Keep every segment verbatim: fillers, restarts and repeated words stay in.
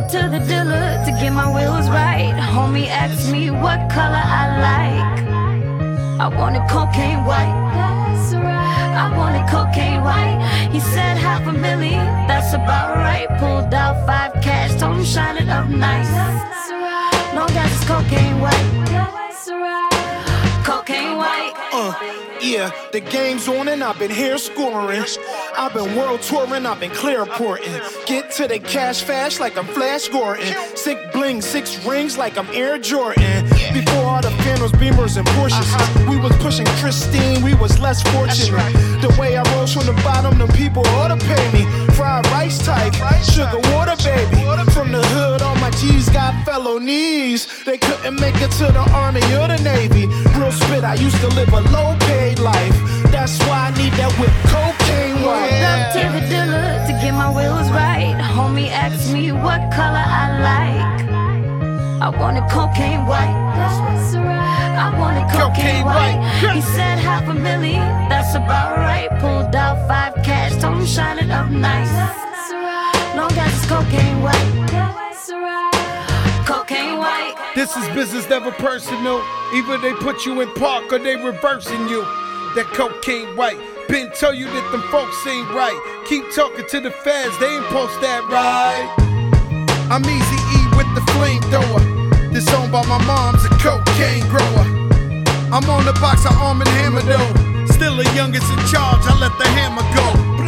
to the dealer to get my wheels right. Homie asked me what color I like. I wanted cocaine white. That's right. I wanted cocaine white. He said half a million, that's about right. Pulled out five cash, told him shine it up nice. That's right. Long as it's cocaine white. That's right. Cocaine white. Uh, yeah, the game's on and I've been here scoring. I've been world touring, I've been clear porting. Get to the cash fast like I'm Flash Gordon. Sick bling, six rings like I'm Air Jordan. Before all the Phantoms, Beamers, and Porsches, we was pushing Christine, we was less fortunate. The way I rose from the bottom, them people ought to pay me. Fried rice type, sugar water baby. From the hood, all my G's got felonies. They couldn't make it to the Army or the Navy. Real spit, I used to live a low paid life. That's why I need that with cocaine white. Pulled up to the dealer to get my wheels right. Homie asked me what color I like. I wanted cocaine white. That's right. I wanted cocaine white. He said half a million, that's about right. Pulled out five cash, told him shine it up nice. That's right. Long as it's cocaine white. That's right. Cocaine white. This is business, never personal. Either they put you in park or they reversing you. That cocaine white. Been tell you that them folks ain't right. Keep talking to the feds, they ain't post that right. I'm Easy E with the flamethrower. This owned by my mom's a cocaine grower. I'm on the box of Arm and Hammer though. Still the youngest in charge, I let the hammer go.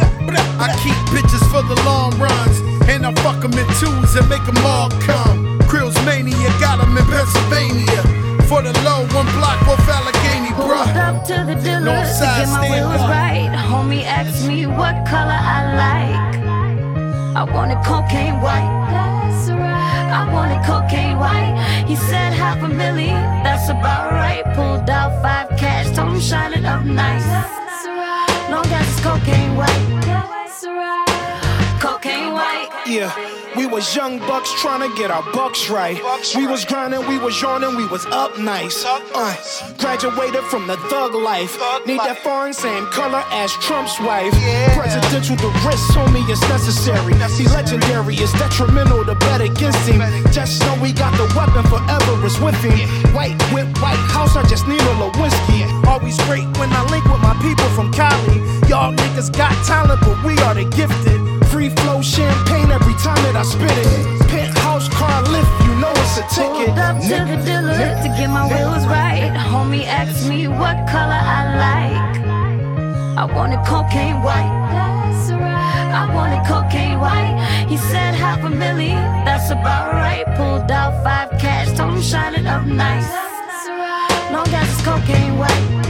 I keep bitches for the long runs. And I fuck them in twos and make them all come. Krill's Mania got them in Pennsylvania. For the low, one block off Allegheny, bruh. Pulled up to the dealer to get my wheels right. Homie asked me what color I like. I wanted cocaine white. That's right. I wanted cocaine white. He said half a million, that's about right. Pulled out five cash, told him shine it up nice. That's right. Long as it's cocaine white. That's right. Cocaine white. Yeah, we was young bucks trying to get our bucks right. We was grinding, we was yawning, we was up nice. Uh, graduated from the thug life. Need that foreign same color as Trump's wife. Presidential, the risk, homie, it's necessary. He's legendary, it's detrimental to bet against him. Just know we got the weapon forever, it's with him. White with White House, I just need a little whiskey. Always great when I link with my people from Cali. Y'all niggas got talent, but we are the gifted. Free flow champagne every time that I spit it. Penthouse car lift, you know it's a ticket. Pulled up to the dealer to get my wheels right. Homie asked me what color I like. I wanted cocaine white. That's right. I wanted cocaine white. He said half a million, that's about right. Pulled out five cash, told him shine it up nice. That's right. Long as it's cocaine white.